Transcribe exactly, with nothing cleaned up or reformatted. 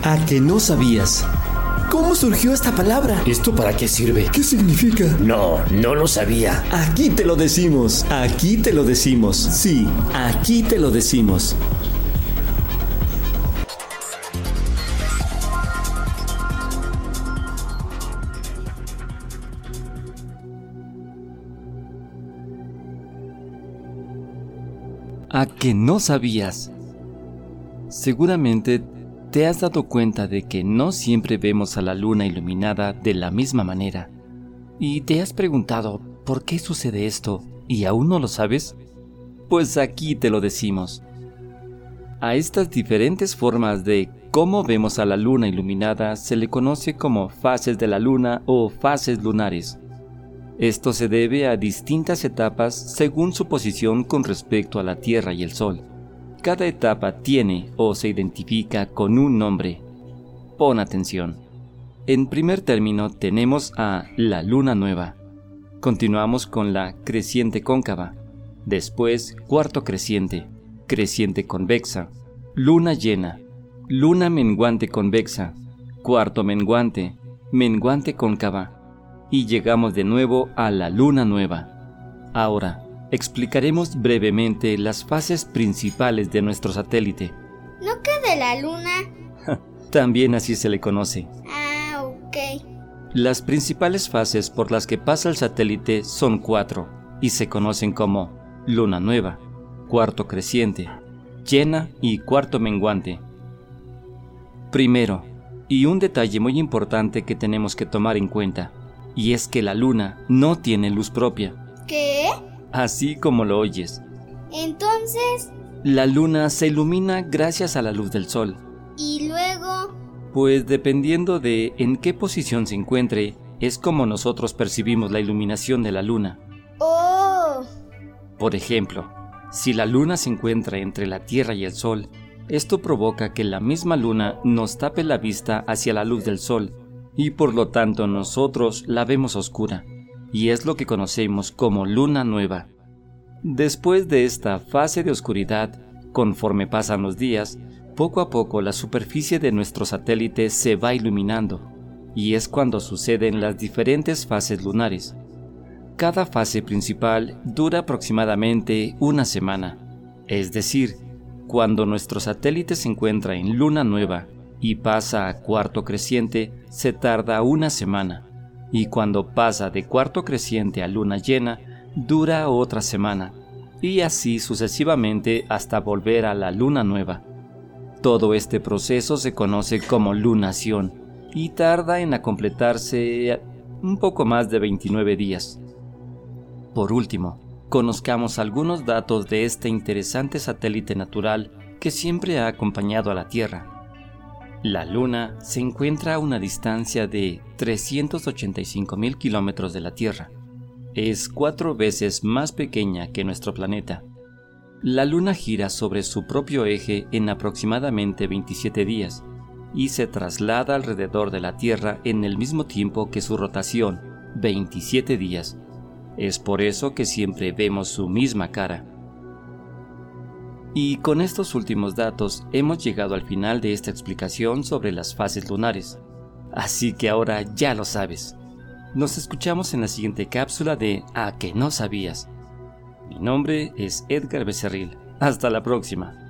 ¿A que no sabías? ¿Cómo surgió esta palabra? ¿Esto para qué sirve? ¿Qué significa? No, no lo sabía. Aquí te lo decimos. Aquí te lo decimos. Sí, aquí te lo decimos. ¿A que no sabías? Seguramente te has dado cuenta de que no siempre vemos a la luna iluminada de la misma manera. ¿Y te has preguntado por qué sucede esto y aún no lo sabes? Pues aquí te lo decimos. A estas diferentes formas de cómo vemos a la luna iluminada se le conoce como fases de la luna o fases lunares. Esto se debe a distintas etapas según su posición con respecto a la Tierra y el Sol. Cada etapa tiene o se identifica con un nombre. Pon atención. En primer término tenemos a la luna nueva. Continuamos con la creciente cóncava. Después cuarto creciente, creciente convexa, luna llena, luna menguante convexa, cuarto menguante, menguante cóncava. Y llegamos de nuevo a la luna nueva. Ahora, explicaremos brevemente las fases principales de nuestro satélite. ¿No que de la luna? También así se le conoce. Ah, ok. Las principales fases por las que pasa el satélite son cuatro y se conocen como luna nueva, cuarto creciente, llena y cuarto menguante. Primero, y un detalle muy importante que tenemos que tomar en cuenta, y es que la luna no tiene luz propia. ¿Qué? Así como lo oyes. Entonces... La luna se ilumina gracias a la luz del sol. ¿Y luego? Pues dependiendo de en qué posición se encuentre, es como nosotros percibimos la iluminación de la luna. ¡Oh! Por ejemplo, si la luna se encuentra entre la Tierra y el sol, esto provoca que la misma luna nos tape la vista hacia la luz del sol, y por lo tanto nosotros la vemos oscura, y es lo que conocemos como luna nueva. Después de esta fase de oscuridad, conforme pasan los días, poco a poco la superficie de nuestro satélite se va iluminando, y es cuando suceden las diferentes fases lunares. Cada fase principal dura aproximadamente una semana, es decir, cuando nuestro satélite se encuentra en luna nueva y pasa a cuarto creciente, se tarda una semana, y cuando pasa de cuarto creciente a luna llena, dura otra semana, y así sucesivamente hasta volver a la luna nueva. Todo este proceso se conoce como lunación, y tarda en completarse un poco más de veintinueve días. Por último, conozcamos algunos datos de este interesante satélite natural que siempre ha acompañado a la Tierra. La Luna se encuentra a una distancia de trescientos ochenta y cinco mil kilómetros de la Tierra. Es cuatro veces más pequeña que nuestro planeta. La Luna gira sobre su propio eje en aproximadamente veintisiete días y se traslada alrededor de la Tierra en el mismo tiempo que su rotación, veintisiete días. Es por eso que siempre vemos su misma cara. Y con estos últimos datos hemos llegado al final de esta explicación sobre las fases lunares. Así que ahora ya lo sabes. Nos escuchamos en la siguiente cápsula de ¿A que no sabías? Mi nombre es Edgar Becerril. Hasta la próxima.